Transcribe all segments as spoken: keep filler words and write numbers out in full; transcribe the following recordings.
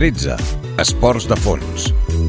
tretze. Esports de fons.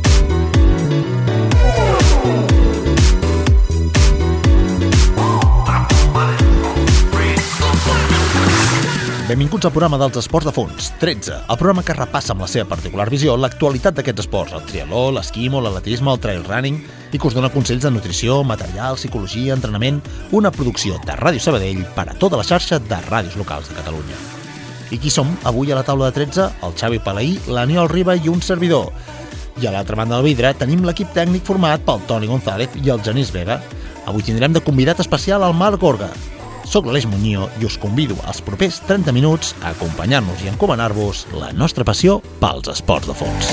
Benvinguts al programa dels esports de fons, tretze, el programa que repassa amb la seva particular visió l'actualitat d'aquests esports, el triatló, l'esquimo, l'atletisme, el trail running, i que us dona consells de nutrició, material, psicologia, entrenament, una producció de Ràdio Sabadell per a tota la xarxa de ràdios locals de Catalunya. I qui som avui a la taula de tretze? El Xavi Palaí, l'Aniol Riba i un servidor. I a l'altra banda del vidre tenim l'equip tècnic format pel Toni González i el Genís Vega. Avui tindrem de convidat especial el Marc Gorga. Soc l'Aleix Muñío i us convido als propers trenta minuts a acompanyar-nos i encomanar-vos la nostra passió pels esports de fons.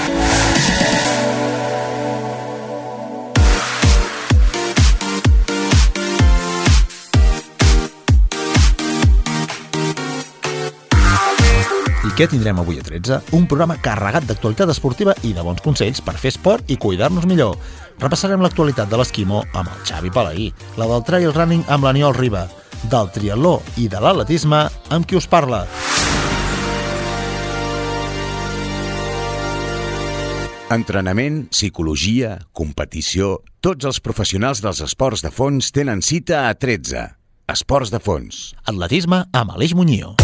I què tindrem avui a tretze? Un programa carregat d'actualitat esportiva i de bons consells per fer esport i cuidar-nos millor. Repassarem l'actualitat de l'esquimo amb el Xavi Palaí, la del trail running amb l'Aniol Riba, del triatló i de l'atletisme amb qui us parla. Entrenament, psicologia, competició... Tots els professionals dels esports de fons tenen cita a tretze. Esports de fons. Atletisme amb Aleix Muñío.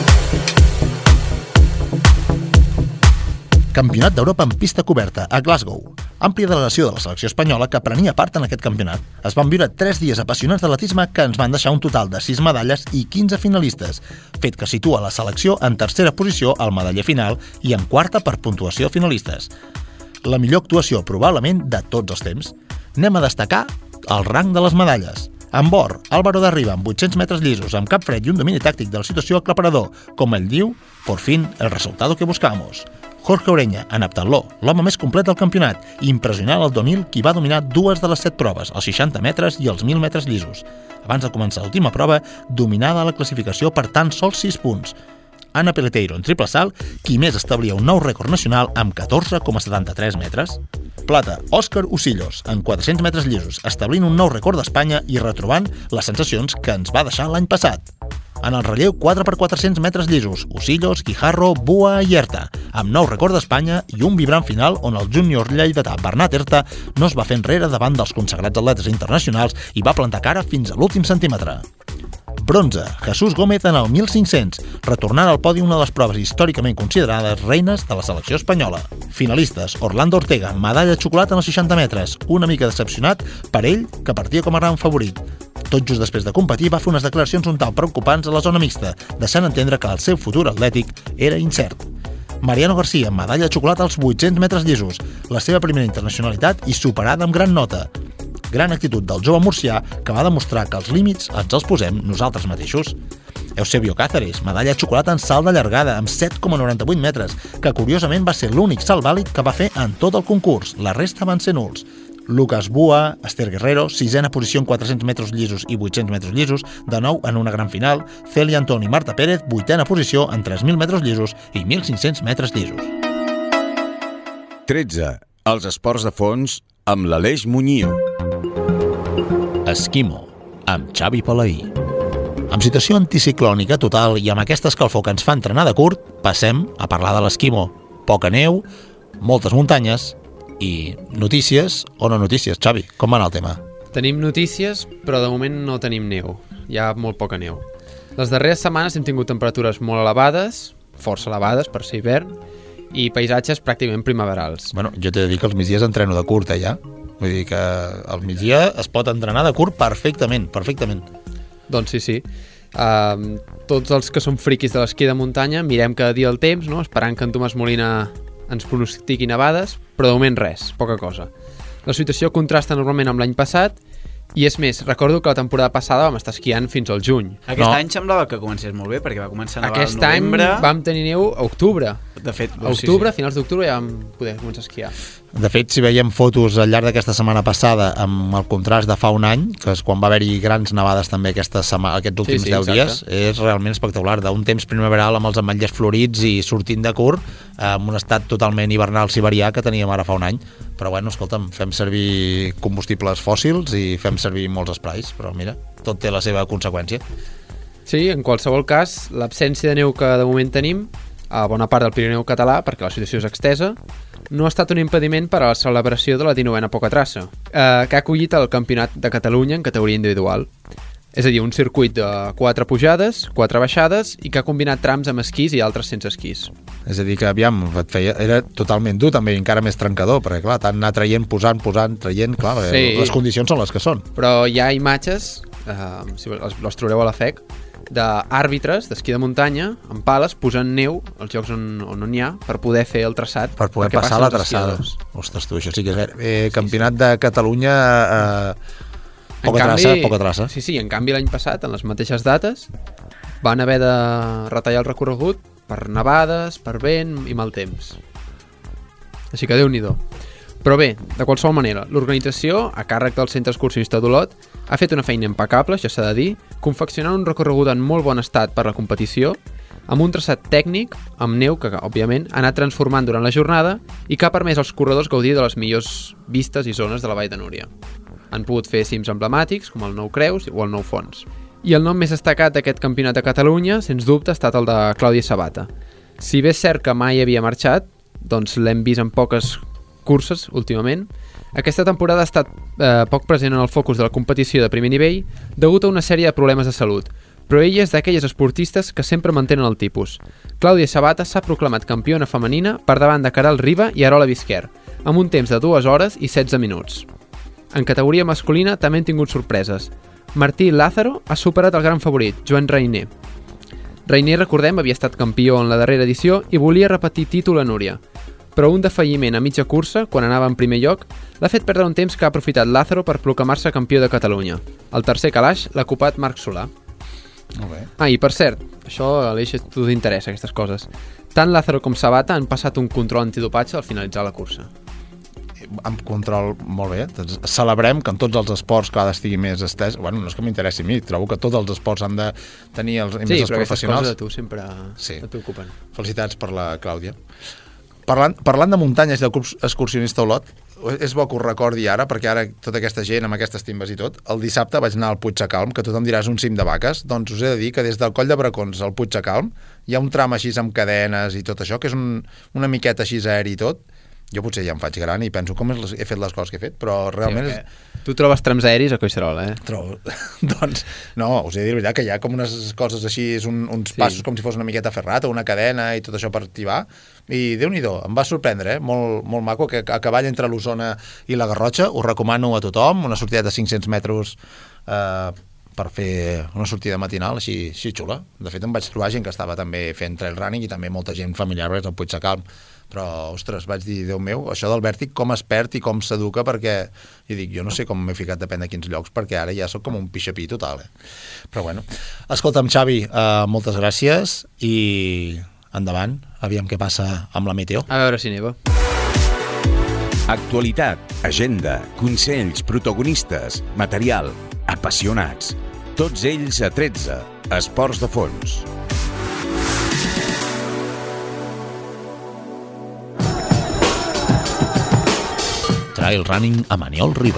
Campionat d'Europa en pista coberta a Glasgow. Àmplia delegació de la selecció espanyola que prenia part en aquest campionat. Es van viure tres dies apassionants d'atletisme que ens van deixar un total de sis medalles i quinze finalistes, fet que situa la selecció en tercera posició al medaller final i en quarta per puntuació finalistes. La millor actuació probablement de tots els temps. Anem a destacar el rang de les medalles. En or, Álvaro de Riba amb vuit-cents metres llisos, amb cap fred i un domini tàctic de la situació aclaparador. Com ell diu, por fin el resultado que buscamos. Jorge Ureña, en heptatló, l'home més complet del campionat, impressionant el Donil, qui va dominar dues de les set proves, els seixanta metres i els mil metres llisos. Abans de començar l'última prova, dominada la classificació per tan sols sis punts. Ana Peleteiro, en triple salt, qui més establia un nou rècord nacional amb catorze coma setanta-tres metres. Plata, Òscar Usillos, en quatre-cents metres llisos, establint un nou rècord d'Espanya i retrobant les sensacions que ens va deixar l'any passat. En el relleu quatre per quatre-cents metres llisos, Usillos, Guijarro, Bua i Herta, amb nou rècord d'Espanya i un vibrant final on el júnior lleidatà Bernat Herta no es va fer enrere davant dels consagrats atletes internacionals i va plantar cara fins a l'últim centímetre. Bronze, Jesús Gómez en el mil cinc-cents, retornant al podi una de les proves històricament considerades reines de la selecció espanyola. Finalistes, Orlando Ortega, medalla de xocolata en els seixanta metres, una mica decepcionat per ell, que partia com a gran favorit. Tot just després de competir va fer unes declaracions un tant preocupants a la zona mixta, deixant entendre que el seu futur atlètic era incert. Mariano García, medalla de xocolata als vuit-cents metres llisos, la seva primera internacionalitat i superada amb gran nota. Gran actitud del jove murcià que va demostrar que els límits ens els posem nosaltres mateixos. Eusebio Cáceres, medalla de xocolata en salt de llargada amb set coma noranta-vuit metres, que curiosament va ser l'únic salt vàlid que va fer en tot el concurs, la resta van ser nuls. Lucas Bua, Esther Guerrero, sisena posició en quatre-cents metres llisos i vuit-cents metres llisos, de nou en una gran final. Celia Antón i Marta Pérez, vuitena posició en tres mil metres llisos i mil cinc-cents metres llisos. tretze. Els esports de fons amb l'Aleix Muñío. Esquimo, amb Xavi Palaí. Amb situació anticiclònica total i amb aquesta escalfor que ens fa entrenar de curt, passem a parlar de l'esquimo. Poca neu, moltes muntanyes i notícies o no notícies. Xavi, com va anar el tema? Tenim notícies, però de moment no tenim neu. Hi ha molt poca neu. Les darreres setmanes hem tingut temperatures molt elevades, força elevades per ser hivern, i paisatges pràcticament primaverals. Bueno, jo t'he de dir que els migdies entreno de curt, eh, ja? Vull dir que al migdia es pot entrenar de curt perfectament, perfectament. Doncs sí, sí. Uh, tots els que som friquis de l'esquí de muntanya mirem cada dia el temps, no? Esperant que en Tomàs Molina ens pronostiqui nevades, però de moment res, poca cosa. La situació contrasta normalment amb l'any passat, i és més, recordo que la temporada passada vam estar esquiant fins al juny. Aquest no. any semblava que comencés molt bé, perquè va començar a nevar Aquest al novembre. any vam tenir neu a octubre. De fet, a octubre, sí, sí. finals d'octubre ja vam poder començar a esquiar. De fet, si veiem fotos al llarg d'aquesta setmana passada amb el contrast de fa un any, que és quan va haver-hi grans nevades també aquesta setmana, aquests últims sí, sí, deu dies, és realment espectacular, d'un temps primaveral amb els ametllers florits i sortint de curt, amb un estat totalment hivernal siberià que teníem ara fa un any. Però bueno, escolta'm, fem servir combustibles fòssils i fem servir molts esprais, però mira, tot té la seva conseqüència. Sí, en qualsevol cas, l'absència de neu que de moment tenim a bona part del Pirineu català, perquè la situació és extesa, no ha estat un impediment per a la celebració de la dinovena Pocatraça, eh, que ha acollit el Campionat de Catalunya en categoria individual. És a dir, un circuit de quatre pujades, quatre baixades i que ha combinat trams amb esquís i altres sense esquís. És a dir, que aviam, et feia, era totalment dur, també encara més trencador, perquè clar, tant anar traient, posant, posant, traient, clar, Sí. les condicions són les que són. Però hi ha imatges, eh, si les, les trobareu a la F E C, d'àrbitres d'esquí de muntanya amb pales posant neu als llocs on, on n'hi ha per poder fer el traçat. Per poder perquè passar passen la els traçada. esquiadors. Ostres, tu, això sí que és... Eh, campionat de Catalunya... Eh, En poca canvi, traça, poca traça. Sí, sí, en canvi l'any passat, en les mateixes dates, van haver de retallar el recorregut per nevades, per vent i mal temps. Així que Déu-n'hi-do. Però bé, de qualsevol manera, l'organització, a càrrec del Centre Excursionista d'Olot, ha fet una feina impecable, ja s'ha de dir, confeccionant un recorregut en molt bon estat per la competició, amb un traçat tècnic, amb neu que, òbviament, ha anat transformant durant la jornada i que ha permès als corredors gaudir de les millors vistes i zones de la Vall de Núria. Han pogut fer cims emblemàtics, com el Nou Creus o el Nou Fons. I el nom més destacat d'aquest campionat de Catalunya, sens dubte, ha estat el de Clàudia Sabata. Si bé és cert que mai havia marxat, doncs l'hem vist en poques curses últimament, aquesta temporada ha estat eh, poc present en el focus de la competició de primer nivell degut a una sèrie de problemes de salut, però ella és d'aquelles esportistes que sempre mantenen el tipus. Clàudia Sabata s'ha proclamat campiona femenina per davant de Caral Riba i Arola Visquer, amb un temps de dues hores i setze minuts. En categoria masculina també han tingut sorpreses. Martí Lázaro ha superat el gran favorit, Joan Reiner. Reiner, recordem, havia estat campió en la darrera edició i volia repetir títol a Núria. Però un defalliment a mitja cursa, quan anava en primer lloc, l'ha fet perdre un temps que ha aprofitat Lázaro per proclamar-se campió de Catalunya. El tercer calaix l'ha ocupat Marc Solà. Molt bé. Ah, i per cert, això a l'Eix t'ho interessa, aquestes coses. Tant Lázaro com Sabata han passat un control antidopatge al finalitzar la cursa. Amb control, molt bé. Doncs celebrem que en tots els esports cada estigui més estès. Bueno, no és que m'interessi a mi, trobo que tots els esports han de tenir els, Sí, més els però aquestes professionals. coses de tu sempre Sí. no t'ocupen. Felicitats per la Clàudia. Parlant, parlant de muntanyes i del Club Excursionista Olot, és bo que ho recordi ara, perquè ara tota aquesta gent amb aquestes timbes i tot, el dissabte vaig anar al Puig de Calm, que tothom dirà és un cim de vaques, doncs us he de dir que des del Coll de Bracons al Puig de Calm hi ha un tram així amb cadenes i tot això, que és un, una miqueta així aeri i tot. Jo potser ja em faig gran i penso com he fet les coses que he fet, però realment... Sí, és... Tu trobes trams aeris a Collserola, eh? Trobo. Doncs, no, us he de dir la veritat que hi ha com unes coses així, un, uns Sí. passos com si fos una miqueta ferrat o una cadena i tot això per tibar, i Déu-n'hi-do, em va sorprendre, eh? molt, molt maco, que a cavall entre l'Osona i la Garrotxa, ho recomano a tothom, una sortida de cinc-cents metres eh, per fer una sortida matinal així, així xula. De fet, em vaig trobar gent que estava també fent trail running i també molta gent familiar al Puig de Calm. Però, ostres, vaig dir, Déu meu, això del vèrtic com es perd i com s'educa, perquè, i dic, jo no sé com m'he ficat depèn de quins llocs, perquè ara ja sóc com un pixapí total, eh? Però bueno, escolta'm, Xavi, uh, moltes gràcies i endavant, aviam què passa amb la meteo. A veure si neva. Actualitat, agenda, consells, protagonistes, material, apassionats. Tots ells a tretze. Esports de fons. Trail running a Maniol Riba.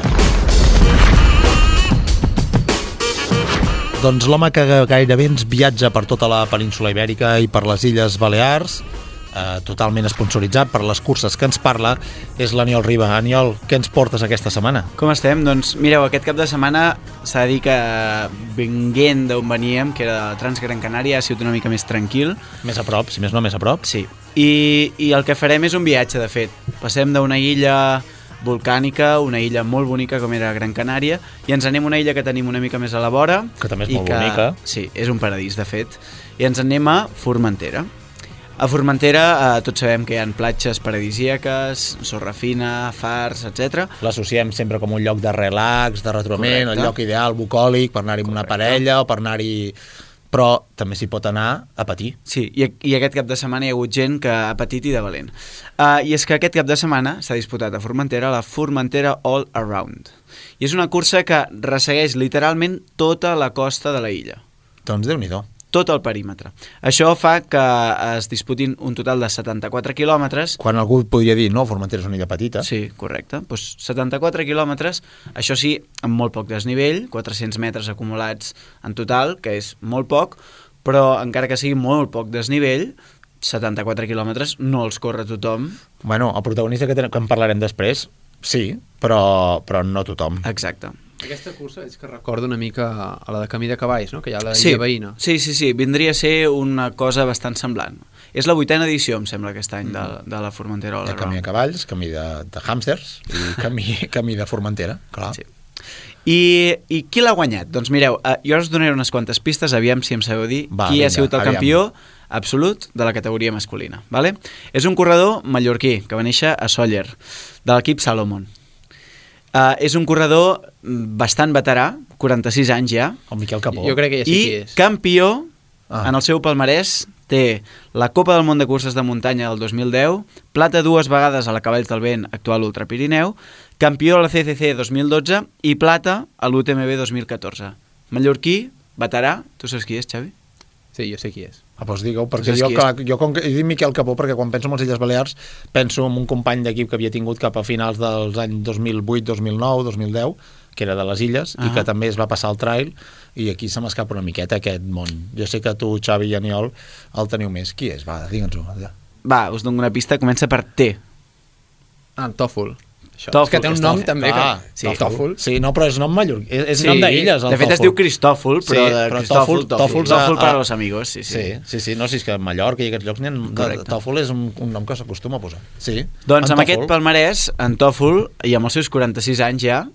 Doncs l'home que gairebé ens viatja per tota la península Ibèrica i per les Illes Balears, eh, totalment esponsoritzat per les curses que ens parla, és l'Aniol Riba. Aniol, què ens portes aquesta setmana? Com estem? Doncs mireu, aquest cap de setmana s'ha de dir que venint d'on veníem, que era Transgran Canària, ha sigut una mica més tranquil. Més a prop, si més no, més a prop. Sí, i, i el que farem és un viatge, de fet. Passem d'una illa volcànica, una illa molt bonica com era Gran Canària, i ens anem a una illa que tenim una mica més a la vora. Que també és i molt que, bonica. Sí, és un paradís, de fet. I ens anem a Formentera. A Formentera eh, tots sabem que hi ha platges paradisíaques, sorra fina, fars, etcètera. L'associem sempre com un lloc de relax, de retrobament, Correcte. el lloc ideal, bucòlic, per anar-hi amb una Correcte. parella o per anar-hi... Però també s'hi pot anar a patir. Sí, i, i aquest cap de setmana hi ha hagut gent que ha patit i de valent. Uh, I és que aquest cap de setmana s'ha disputat a Formentera la Formentera All Around. I és una cursa que ressegueix literalment tota la costa de la illa. Doncs Déu-n'hi-do. Tot el perímetre. Això fa que es disputin un total de setanta-quatre quilòmetres. Quan algú podria dir, no, Formentera és una illa petita. Sí, correcte. Pues setanta-quatre quilòmetres, això sí, amb molt poc desnivell, quatre-cents metres acumulats en total, que és molt poc, però encara que sigui molt poc desnivell, setanta-quatre quilòmetres no els corre tothom. Bueno, el protagonista que, ten... que en parlarem després, sí, però, però no tothom. Exacte. Aquesta cursa és que recorda una mica a la de Camí de Cavalls, no? Que hi ha la sí, illa veïna. Sí, sí, sí, vindria a ser una cosa bastant semblant. És la vuitena edició, em sembla, aquest any, de, de la Formentera All Around. Camí de cavalls, camí de, de hàmsters i camí, camí de Formentera, clar. Sí. I, I qui l'ha guanyat? Doncs mireu, eh, jo us donaré unes quantes pistes, aviam si em sabeu dir Va, qui vinga, ha sigut el aviam. campió absolut de la categoria masculina. Vale? És un corredor mallorquí que va néixer a Sóller, de l'equip Salomon. Uh, és un corredor bastant veterà, quaranta-sis anys ja. El Miquel Capó. Jo crec que ja sé I qui és. campió, ah. en el seu palmarès, té la Copa del Món de Curses de Muntanya del dos mil deu, plata dues vegades a la Cavalls del Vent, actual Ultra Pirineu, campió a la C C C dos mil dotze i plata a l'U T M B dos mil catorze. Mallorquí, veterà, tu saps qui és, Xavi? Sí, jo sé qui és. Ah, doncs digue-ho, perquè jo, clar, jo com que he dit Miquel Capó perquè quan penso en les Illes Balears penso en un company d'equip que havia tingut cap a finals dels anys dos mil vuit, dos mil nou, dos mil deu, que era de les Illes, ah. i que també es va passar al trail, i aquí se m'escapa una miqueta aquest món. Jo sé que tu, Xavi i Aniol, el teniu més. Qui és? Va, digue'ns-ho. Va, us dono una pista, comença per T. Ah, Tòfol. Això. Tòfol, és que té un nom també. Ah, que... sí, Tòfol. Sí, no, però és nom mallorquí. És, és sí, nom d'illes, el de fet Tòfol. es diu Cristòfol, però, sí, de però Cristòfol, Tòfol, Tòfol, Tòfol per a, a los amigos, sí, sí. Sí, sí, sí, no, si és que a Mallorca i aquests llocs n'hi ha... Tòfol és un, un nom que s'acostuma a posar. Sí. Doncs amb aquest palmarès, en Tòfol, i amb els seus quaranta-sis anys ja...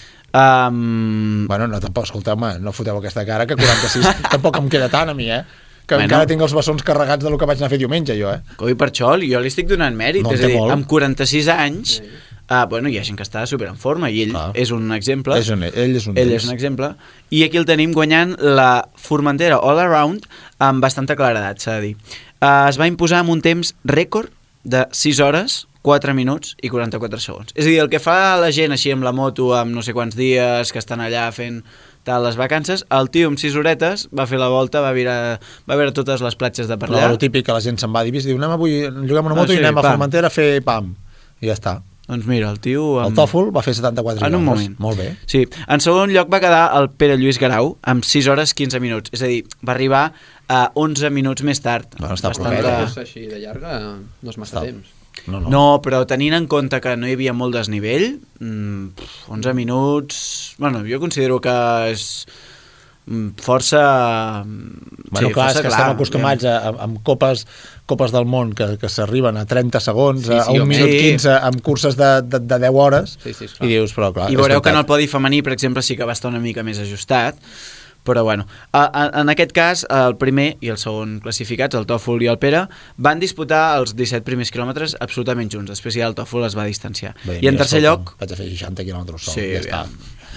Um... Bueno, no, tampoc, escolteu-me, no foteu aquesta cara, que quaranta-sis tampoc em queda tant a mi, eh? Que bueno, encara tinc els bessons carregats de lo que vaig anar a fer diumenge, jo, eh? Coi, per això, jo li estic donant mèrit. No, és a dir, molt. amb quaranta-sis anys... Sí. Uh, bueno, hi ha gent que està super en forma i ell Clar. és un exemple. És un, ell és un, ell és un exemple. I aquí el tenim guanyant la Formentera All Around amb bastanta claredat, s'ha de dir. Uh, es va imposar amb un temps rècord de sis hores, quatre minuts i quaranta-quatre segons. És a dir, el que fa la gent així amb la moto, amb no sé quants dies, que estan allà fent tal les vacances, el tio amb sis horetes va fer la volta, va virar, va veure totes les platges de per allà. No, el típic que la gent se'n va a Divis, diu, anem avui, lloguem una moto ah, sí, i anem a pam. Formentera a fer pam. I ja està. Doncs mira, el tio... Amb... El Tòfol va fer setanta-quatre en un quilòmetres. moment. Molt bé. Sí. En segon lloc va quedar el Pere Lluís Garau amb sis hores quinze minuts. És a dir, va arribar a onze minuts més tard. Bueno, està Bastant propera. de... així de llarga no és massa està. temps. No, no. no, però tenint en compte que no hi havia molt desnivell, mmm, onze minuts... Bueno, jo considero que és força... Bueno, sí, clar, força és que clar, estem acostumats a, a, amb copes, copes del món que, que s'arriben a trenta segons, sí, sí, a un minut quinze, amb curses de, de, de deu hores, sí, sí, i dius, però clar... I veureu que en el podi femení, per exemple, sí que va estar una mica més ajustat, però bueno, a, a, en aquest cas, el primer i el segon classificats, el Tòfol i el Pere, van disputar els disset primers quilòmetres absolutament junts, després ja el Tòfol es va distanciar. Bé, I en tercer lloc... Vaig a fer seixanta quilòmetres sol, sí, ja està.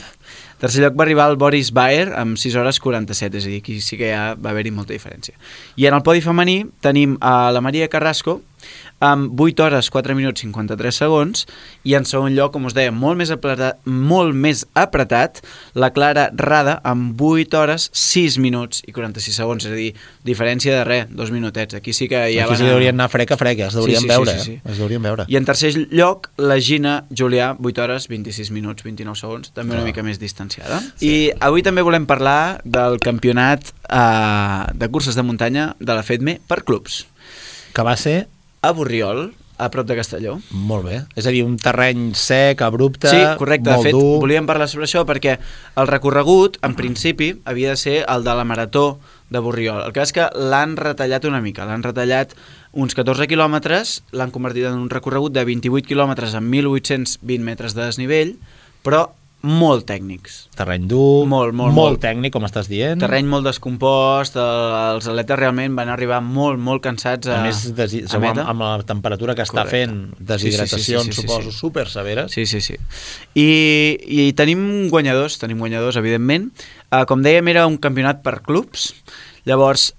En tercer lloc va arribar el Boris Baer amb sis hores quaranta-set, és a dir, aquí sí que ja va haver-hi molta diferència. I en el podi femení tenim a la Maria Carrasco amb vuit hores, quatre minuts, cinquanta-tres segons, i en segon lloc, com us deia, molt més apretat, molt més apretat la Clara Rada amb vuit hores, sis minuts i quaranta-sis segons, és a dir, diferència de res, dos minutets. Aquí sí que ja Aquí van sí deurien anar freca, freca, es deurien sí, sí, veure, sí, sí, sí. Eh? Es deurien veure. I en tercer lloc, la Gina Julià, vuit hores, vint-i-sis minuts, vint-i-nou segons, també una ah. mica més distanciada. Sí. I avui també volem parlar del campionat eh, de curses de muntanya de la FEDME per clubs. Que va ser... A Borriol, a prop de Castelló. Molt bé. És a dir, un terreny sec, abrupte, sí, correcte. molt de fet, dur. Volíem parlar sobre això perquè el recorregut, en principi, havia de ser el de la Marató de Borriol. El que és que l'han retallat una mica. L'han retallat uns catorze quilòmetres, l'han convertit en un recorregut de vint-i-vuit quilòmetres amb mil vuit-cents vint metres de desnivell, però molt tècnics. Terreny dur, molt, molt, molt, molt tècnic, com estàs dient. Terreny molt descompost, els atletes realment van arribar molt, molt cansats a, a més, desi- a meta. Amb, amb la temperatura que està Correcte. fent, deshidratacions, sí, sí, sí, sí, sí, suposo, sí. super severes. Sí, sí, sí. I, i tenim guanyadors, tenim guanyadors, evidentment. Uh, com dèiem, era un campionat per clubs. Llavors,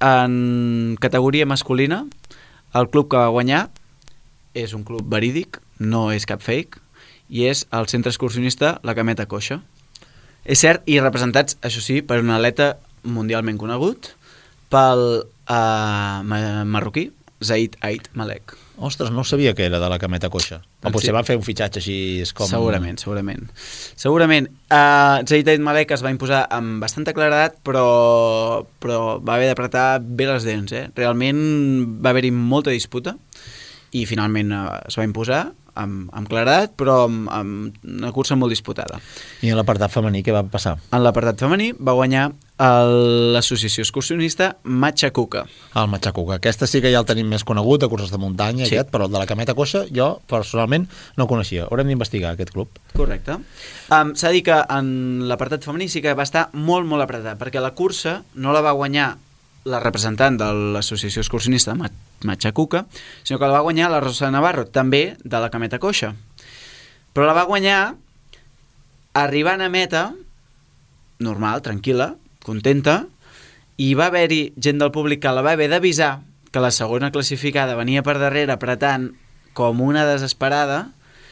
en categoria masculina, el club que va guanyar és un club verídic, no és cap fake, i és el centre excursionista La Cameta Coixa. És cert, i representats, això sí, per un atleta mundialment conegut, pel eh, marroquí, Zaid Aid Malek. Ostres, no sabia que era de la cameta coixa. O Doncs potser sí. van fer un fitxatge així com... Segurament, segurament. Segurament. Uh, Zaid Aid Malek es va imposar amb bastanta claredat, però, però va haver d'apretar bé les dents. Eh? Realment va haver-hi molta disputa i finalment uh, es va imposar amb, amb claredat, però amb, amb una cursa molt disputada. I en l'apartat femení què va passar? En l'apartat femení va guanyar el- l'associació excursionista Machacuca. El Machacuca. Aquesta sí que ja el tenim més conegut, de curses de muntanya, Sí. aquest, però el de la cameta coixa jo personalment no coneixia. Haurem d'investigar aquest club. Correcte. Um, S'ha de dir que en l'apartat femení sí que va estar molt, molt apretat, perquè la cursa no la va guanyar la representant de l'associació excursionista Ma- Machacuca, sinó que la va guanyar la Rosa Navarro, també de la cameta coixa. Però la va guanyar arribant a meta, normal, tranquil·la, contenta, i va haver-hi gent del públic que la va haver d'avisar que la segona classificada venia per darrere apretant com una desesperada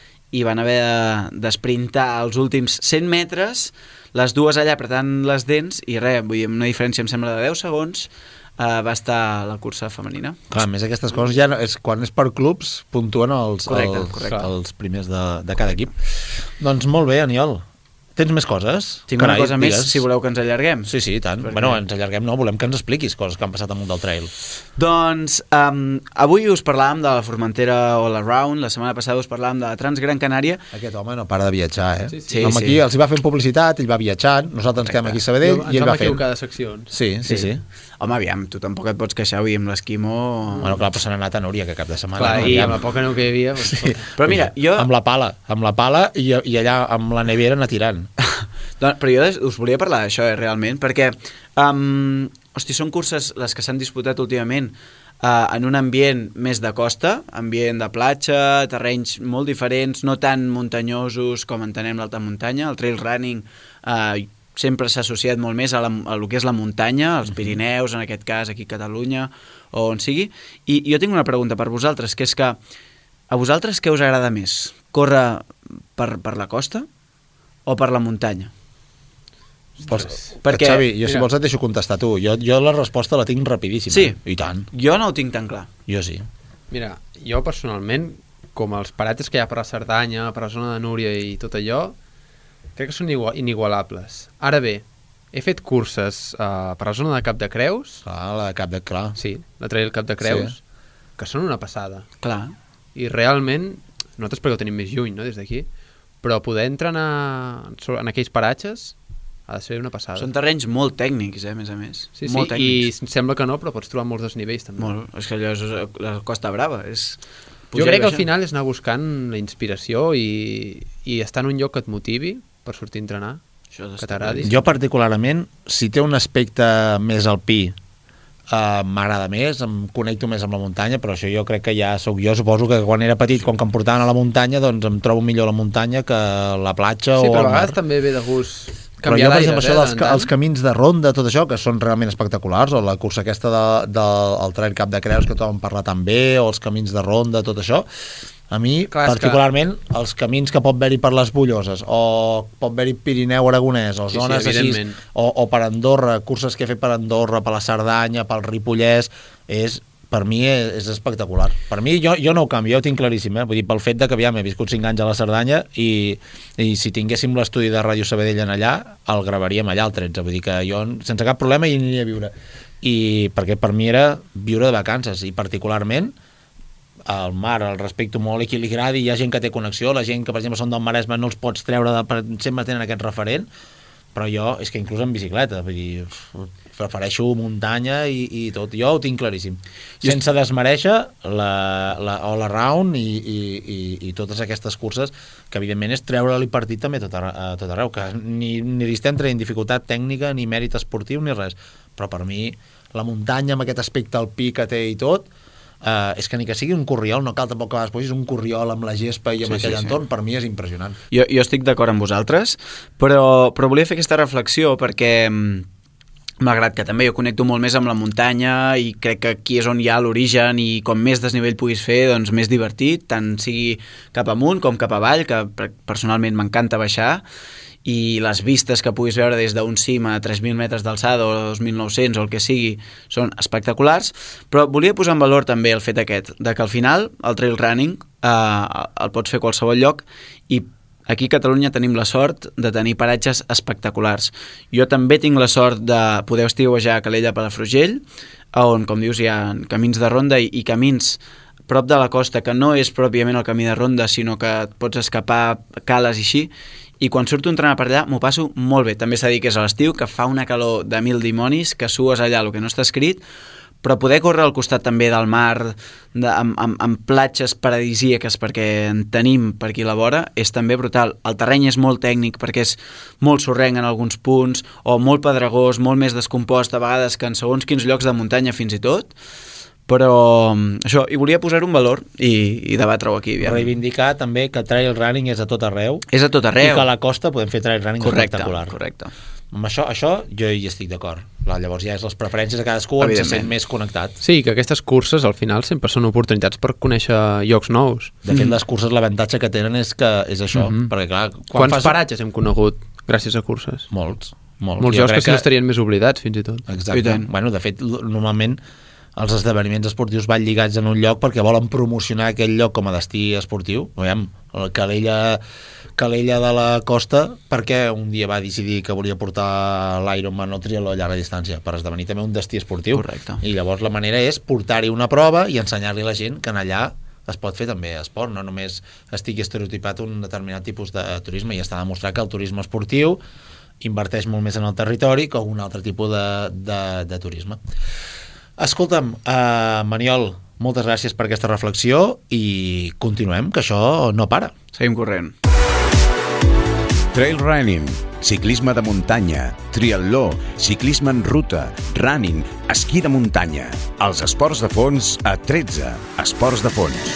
i van haver de- d'esprintar els últims cent metres, les dues allà apretant les dents i res, vull dir, amb una diferència em sembla de deu segons eh, va estar la cursa femenina. Clar, a més aquestes coses ja no, és, quan és per clubs puntuen els, Correcte, els, correcte. els primers de, de cada equip. Doncs molt bé, Aniol. Tens més coses? Tinc una cosa més, si voleu que ens allarguem. Sí, sí, i tant. Perquè- Bueno, ens allarguem, no, volem que ens expliquis coses que han passat amunt del trail. Doncs um, avui us parlàvem de la Formentera All Around, la setmana passada us parlàvem de la Transgran Canària. Aquest home no para de viatjar, eh? Sí, sí. Amb Sí, aquí sí. els hi va fent publicitat, ell va viatjant, nosaltres ens quedem aquí a Sabadell Jo- i ell ens va vam fent. equivocar de seccions. Sí, sí, sí. Home, aviam, tu tampoc et pots queixar avui amb l'esquimo... Bueno, clar, però se n'ha anat a Núria, que cap de setmana. Clar, no, i aviam. amb la poca neu que hi havia... Doncs, Sí. Però mira, jo... Amb la pala, amb la pala i, i allà amb la nevera anar tirant. Doncs, però jo us volia parlar d'això, eh, realment, perquè, um, hosti, són curses les que s'han disputat últimament uh, en un ambient més de costa, ambient de platja, terrenys molt diferents, no tan muntanyosos com entenem l'alta muntanya. El trail running uh, sempre s'ha associat molt més a, la, a lo que és la muntanya, als Pirineus, en aquest cas, aquí a Catalunya, o on sigui. I jo tinc una pregunta per vosaltres, que és que a vosaltres què us agrada més? Córrer per, per la costa o per la muntanya? Pues, Perquè- Xavi, jo si mira. vols et deixo contestar tu. Jo, jo la resposta la tinc rapidíssima. Sí. I tant, Jo no ho tinc tan clar. jo sí. Mira, jo personalment, com els parates que hi ha per la Cerdanya, per la zona de Núria i tot allò, crec que són igua- inigualables. Ara bé, he fet curses uh, per la zona de Cap de Creus, Clar, la de cap de clar. sí, la trail Cap de Creus, que són una passada. Clar. I realment, nosaltres perquè ho tenim més lluny, no?, des d'aquí, però poder entrenar en aquells paratges ha de ser una passada. Són terrenys molt tècnics, eh, a més a més. Sí, sí, molt i tècnics. sembla que no, però pots trobar molts desnivells també. Molt. És que allò és la Costa Brava. És... Jo crec que al final és anar buscant la inspiració i, i estar en un lloc que et motivi per sortir a entrenar, Això que t'agradi. Jo particularment, si té un aspecte més alpí, uh, m'agrada més, em connecto més amb la muntanya, però això jo crec que ja sóc jo, suposo que quan era petit, quan que em portaven a la muntanya, doncs em trobo millor la muntanya que la platja Sí, o però el a vegades mar. també ve de gust Però canviar jo, per d'aires, exemple, això eh, dels de ca- tant. els camins de ronda, tot això, que són realment espectaculars, o la cursa aquesta del de, de, trail Cap de Creus, que tothom parla tan bé, o els camins de ronda, tot això, a mi, Clar, és particularment, que... els camins que pot haver-hi per les Bulloses, o pot haver-hi Pirineu Aragonès, o Sí, sí, zones així, evidentment. o, o per Andorra, curses que he fet per Andorra, per la Cerdanya, pel Ripollès, és per mi és, és espectacular. Per mi, jo, jo no ho canvio, jo ho tinc claríssim, eh? Vull dir, pel fet de que, aviam, he viscut cinc anys a la Cerdanya i, i si tinguéssim l'estudi de Ràdio Sabadell en allà, el gravaríem allà al tretze, vull dir que jo sense cap problema hi aniria a viure. I perquè per mi era viure de vacances, i particularment el mar, el respecto molt i qui li agradi, hi ha gent que té connexió, la gent que per exemple són del Maresme no els pots treure, de, per, sempre tenen aquest referent, però jo, és que inclús en bicicleta, vull dir, prefereixo muntanya i, i tot, jo ho tinc claríssim. Sense desmereixer la, la all around i, i, i, i totes aquestes curses, que evidentment és treure-li partit també a tot, arreu, a tot arreu, que ni, ni li estem traient dificultat tècnica, ni mèrit esportiu, ni res, però per mi la muntanya amb aquest aspecte alpí que té i tot, Uh, és que ni que sigui un corriol, no cal tampoc que a vegades posis un corriol amb la gespa i amb Sí, aquell sí, sí. entorn, per mi és impressionant. Jo, jo estic d'acord amb vosaltres, però, però volia fer aquesta reflexió perquè, mm, malgrat que també jo connecto molt més amb la muntanya i crec que aquí és on hi ha l'origen i com més desnivell puguis fer, doncs més divertit, tant sigui cap amunt com cap avall, que per- personalment m'encanta baixar, i les vistes que puguis veure des d'un cim a tres mil metres d'alçada o dos mil nou-cents o el que sigui són espectaculars, però volia posar en valor també el fet aquest, de que al final el trail running eh, el pots fer a qualsevol lloc i aquí a Catalunya tenim la sort de tenir paratges espectaculars. Jo també tinc la sort de poder estiuejar a Calella Palafrugell, on, com dius, hi ha camins de ronda i, i camins prop de la costa, que no és pròpiament el camí de ronda, sinó que et pots escapar cales i així, i quan surto a entrenar per allà m'ho passo molt bé. També s'ha dit que és a l'estiu, que fa una calor de mil dimonis, que sues allà el que no està escrit, però poder córrer al costat també del mar, de, amb, amb, amb platges paradisíaques, perquè en tenim per aquí a la vora, és també brutal. El terreny és molt tècnic, perquè és molt sorrenc en alguns punts, o molt pedregós, molt més descompost, a vegades que en segons quins llocs de muntanya fins i tot, però això, i volia posar un valor i, i debatre-ho aquí. Aviam. Reivindicar també que trail running és a tot arreu. És a tot arreu. I que a la costa podem fer trail running correcte, espectacular. Correcte, Amb això, això jo hi estic d'acord. Llavors ja és les preferències de cadascú on se sent més connectat. Sí, que aquestes curses al final sempre són oportunitats per conèixer llocs nous. De fet, les curses l'avantatge que tenen és que és això, Mm-hmm. perquè clar... Quan Quants fas... paratges hem conegut gràcies a curses? Molts. Molts, Molts llocs que, que si no estarien més oblidats, fins i tot. Exacte. Bueno, de fet, normalment els esdeveniments esportius van lligats en un lloc perquè volen promocionar aquell lloc com a destí esportiu. Veiem, el Calella, Calella de la Costa, perquè un dia va decidir que volia portar l'Ironman o triatló a llarga distància per esdevenir també un destí esportiu. Correcte. I llavors la manera és portar-hi una prova i ensenyar-li a la gent que en allà es pot fer també esport, no només estigui estereotipat un determinat tipus de turisme, i està demostrat que el turisme esportiu inverteix molt més en el territori que un altre tipus de, de, de turisme. Escolta'm, uh, Maniol, moltes gràcies per aquesta reflexió i continuem, que això no para. Seguim corrent. Trail running, ciclisme de muntanya, triatló, ciclisme en ruta, running, esquí de muntanya. Els esports de fons a tretze. Esports de fons.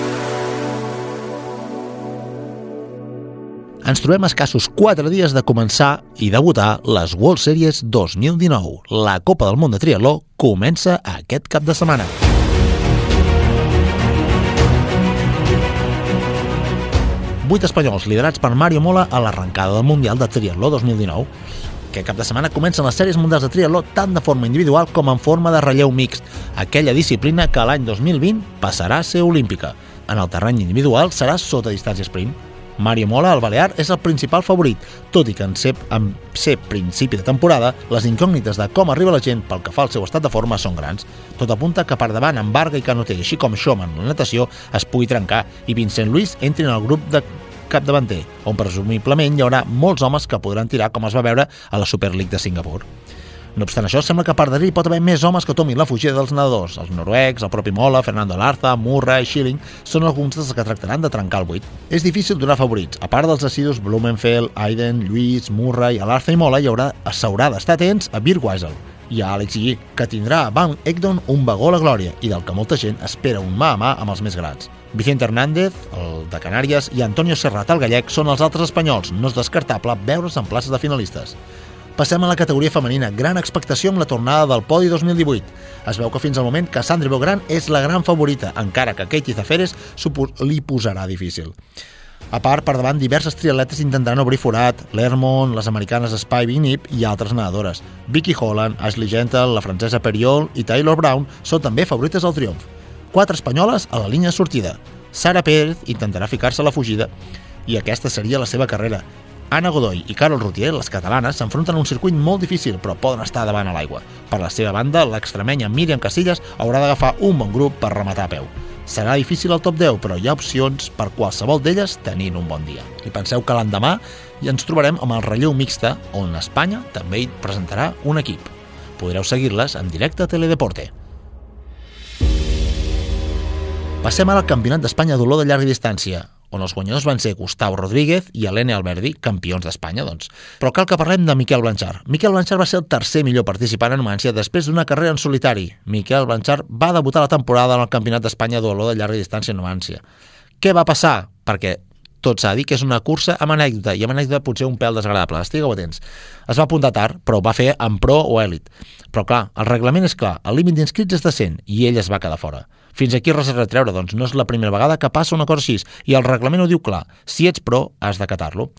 Ens trobem a escassos quatre dies de començar i debutar les World Series dos mil dinou. La Copa del Món de Triatló comença aquest cap de setmana. Vuit espanyols liderats per Mario Mola a l'arrencada del Mundial de Triatló dos mil dinou. Aquest cap de setmana comencen les sèries mundials de triatló tant de forma individual com en forma de relleu mixt, aquella disciplina que l'any dos mil vint passarà a ser olímpica. En el terreny individual serà sota distància sprint. Mario Mola, el balear, és el principal favorit, tot i que en ser, en ser principi de temporada, les incògnites de com arriba la gent pel que fa al seu estat de forma són grans. Tot apunta que per davant en Barga i Canoter, així com Schoman, la natació, es pugui trencar i Vincent Luis entri en el grup de capdavanter, on presumiblement hi haurà molts homes que podran tirar com es va veure a la Super League de Singapur. No obstant això, sembla que per darrere hi pot haver més homes que tomin la fugida dels nedadors. Els noruecs, el propi Mola, Fernando Larza, Murray, Schilling, són alguns dels que tractaran de trencar el buit. És difícil donar favorits. A part dels assidus Blumenfeld, Aiden, Lluís, Murray, a Larza i Mola, hi haurà, s'haurà d'estar atents a Birk Weisel i a Alex Yee, que tindrà a Van Egdon un vagó a la glòria i del que molta gent espera un mà a mà amb els més grans. Vicente Hernández, el de Canàries, i Antonio Serrat, el gallec, són els altres espanyols. No és descartable veure's en places de finalistes. Passem a la categoria femenina. Gran expectació amb la tornada del podi dos mil divuit. Es veu que fins al moment Cassandra Beaugrand és la gran favorita, encara que Katie Zaferes li posarà difícil. A part, per davant, diverses triatletes intentaran obrir forat: Lermont, les americanes Spivey Nip i altres nedadores. Vicky Holland, Ashley Gentle, la francesa Periol i Taylor Brown són també favorites al triomf. Quatre espanyoles a la línia de sortida. Sara Pérez intentarà ficar-se a la fugida i aquesta seria la seva carrera. Anna Godoy i Carol Routier, les catalanes, s'enfronten a un circuit molt difícil, però poden estar davant a l'aigua. Per la seva banda, l'extremenya Míriam Casillas haurà d'agafar un bon grup per rematar a peu. Serà difícil el top deu, però hi ha opcions per qualsevol d'elles tenint un bon dia. I penseu que l'endemà i ens trobarem amb el relleu mixta, on Espanya també hi presentarà un equip. Podreu seguir-les en directe a Teledeporte. Passem ara al Campionat d'Espanya d'Olor de llarga distància, on els guanyadors van ser Gustavo Rodríguez i Helene Alberdi, campions d'Espanya, doncs. Però cal que parlem de Miquel Blanchard. Miquel Blanchard va ser el tercer millor participant en Numància després d'una carrera en solitari. Miquel Blanchard va debutar la temporada en el Campionat d'Espanya d'Olor de llarga distància en Numància. Què va passar? Perquè tot s'ha de dir que és una cursa amb anècdota, i amb anècdota potser un pèl desagradable. Estigueu atents. Es va apuntar tard, però ho va fer en pro o èlit. Però clar, el reglament és clar, el límit d'inscrits és de cent, i ell es va quedar fora. Fins aquí res a retreure, doncs no és la primera vegada que passa una cosa així, i el reglament ho diu clar: si ets pro, has d'acatar-lo.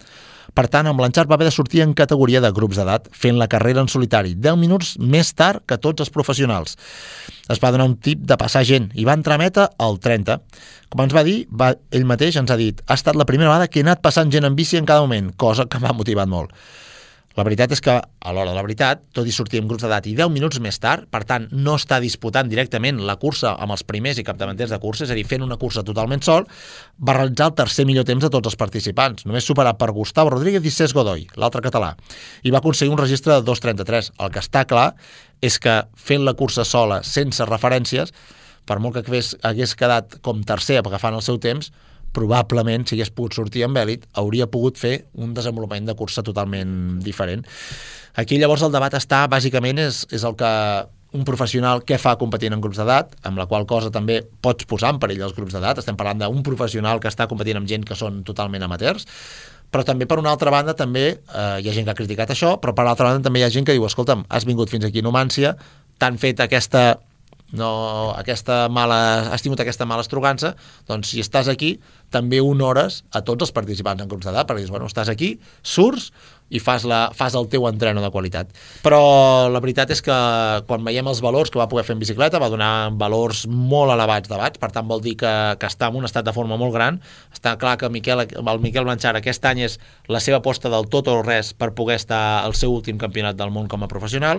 Per tant, en Blanchard va haver de sortir en categoria de grups d'edat, fent la carrera en solitari, deu minuts més tard que tots els professionals. Es va donar un tip de passar gent i va entrar a meta al trenta. Com ens va dir, va, ell mateix ens ha dit ha estat la primera vegada que he anat passant gent en bici en cada moment, cosa que m'ha motivat molt. La veritat és que, a l'hora de la veritat, tot i sortir en grups d'edat i deu minuts més tard, per tant, no està disputant directament la cursa amb els primers i capdavanters de cursa, és a dir, fent una cursa totalment sol, va realitzar el tercer millor temps de tots els participants, només superat per Gustavo Rodríguez i Cesc Godoy, l'altre català, i va aconseguir un registre de dos trenta-tres. El que està clar és que fent la cursa sola, sense referències, per molt que hagués, hagués quedat com tercer agafant el seu temps, probablement, si hagués pogut sortir amb èlit, hauria pogut fer un desenvolupament de cursa totalment diferent. Aquí llavors el debat està, bàsicament, és, és el que un professional què fa competint en grups d'edat, amb la qual cosa també pots posar en perill els grups d'edat. Estem parlant d'un professional que està competint amb gent que són totalment amateurs, però també per una altra banda també eh, hi ha gent que ha criticat això, però per l'altra banda també hi ha gent que diu, escolta'm, has vingut fins aquí a Numància, t'han fet aquesta no, aquesta mala, has tingut aquesta mala estrugança, doncs si estàs aquí també honores a tots els participants en grups d'edat, perquè dius, bueno, estàs aquí, surts i fas, la, fas el teu entreno de qualitat. Però la veritat és que quan veiem els valors que va poder fer en bicicleta, va donar valors molt elevats de watts, per tant vol dir que, que està en un estat de forma molt gran. Està clar que Miquel, el Miquel Blanchard aquest any és la seva aposta del tot o res per poder estar al seu últim campionat del món com a professional,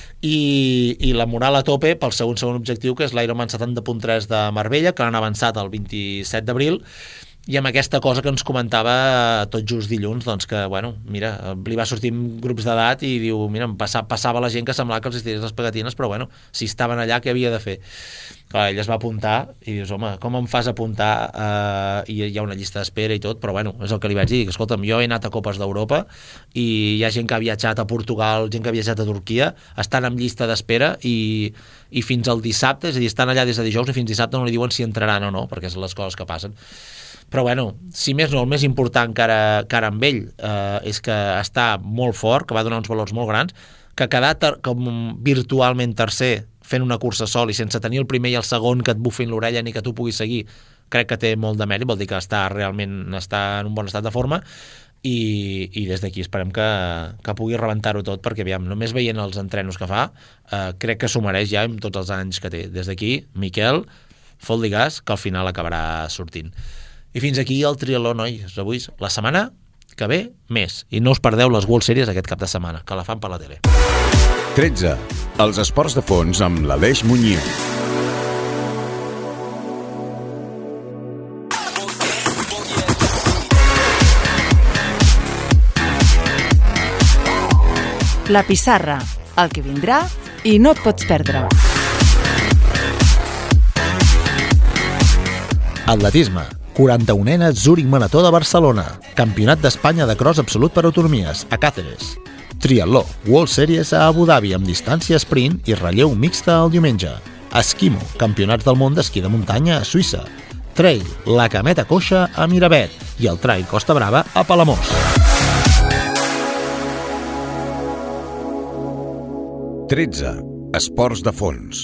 i, i la moral a tope pel segon segon objectiu, que és l'Ironman setanta punt tres de Marbella, que l'han avançat el vint-i-set d'abril, i amb aquesta cosa que ens comentava tot just dilluns, doncs que, bueno, mira, li va sortir en grups d'edat i diu, mira, em passava, passava la gent que semblava que els estirés les pegatines, però bueno, si estaven allà, què havia de fer? Clar, ell es va apuntar i dius, home, com em fas apuntar? Uh, i hi ha una llista d'espera i tot, però bueno, és el que li vaig dir, que escolta'm, jo he anat a Copes d'Europa i hi ha gent que ha viatjat a Portugal, gent que ha viatjat a Turquia, estan en llista d'espera i, i fins al dissabte, és a dir, estan allà des de dijous i fins dissabte no li diuen si entraran o no, perquè són les coses que passen. Però bueno, si més no, el més important que ara, que ara amb ell eh, és que està molt fort, que va donar uns valors molt grans, que quedar ter- com virtualment tercer fent una cursa sol i sense tenir el primer i el segon que et bufin l'orella ni que tu puguis seguir, crec que té molt de mèrit, vol dir que està realment està en un bon estat de forma, i, i des d'aquí esperem que, que pugui rebentar-ho tot, perquè aviam, només veient els entrenos que fa, eh, crec que s'ho mereix ja amb tots els anys que té. Des d'aquí, Miquel, fot-li gas, que al final acabarà sortint. I fins aquí el triatló, nois. Avui, la setmana que ve, més. I no us perdeu les World Series aquest cap de setmana, que la fan per la tele. tretze. Els esports de fons amb l'Aleix Muñiz. La pissarra, el que vindrà i no et pots perdre. Atletisme. quaranta-unena Zúrich Marató de Barcelona. Campionat d'Espanya de cross absolut per autonomies, a Càceres. Triatló. World Series a Abu Dhabi amb distància sprint i relleu mixta el diumenge. Esquimo. Campionats del món d'esquí de muntanya a Suïssa. Trail. La Cameta Coixa a Miravet. I el Trail Costa Brava a Palamós. tretze. Esports de fons.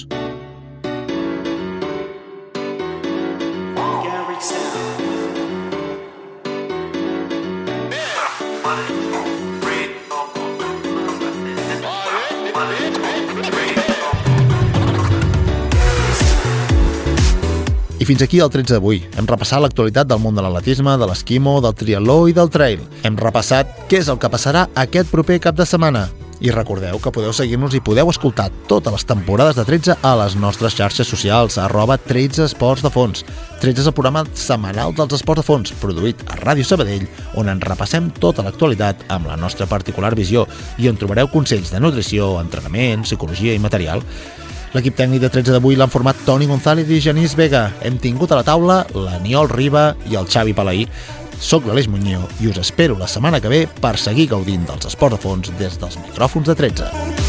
I fins aquí el tretze d'avui. Hem repassat l'actualitat del món de l'atletisme, de l'esquimo, del triatló i del trail. Hem repassat què és el que passarà aquest proper cap de setmana. I recordeu que podeu seguir-nos i podeu escoltar totes les temporades de tretze a les nostres xarxes socials, arroba tretze esports de fons. tretze és el programa setmanal dels esports de fons, produït a Ràdio Sabadell, on en repassem tota l'actualitat amb la nostra particular visió i on trobareu consells de nutrició, entrenament, psicologia i material. L'equip tècnic de tretze d'avui l'han format Toni González i Genís Vega. Hem tingut a la taula l'Aniol Riba i el Xavi Palaí. Soc l'Aleix Muñoz i us espero la setmana que ve per seguir gaudint dels esports de fons des dels micròfons de tretze.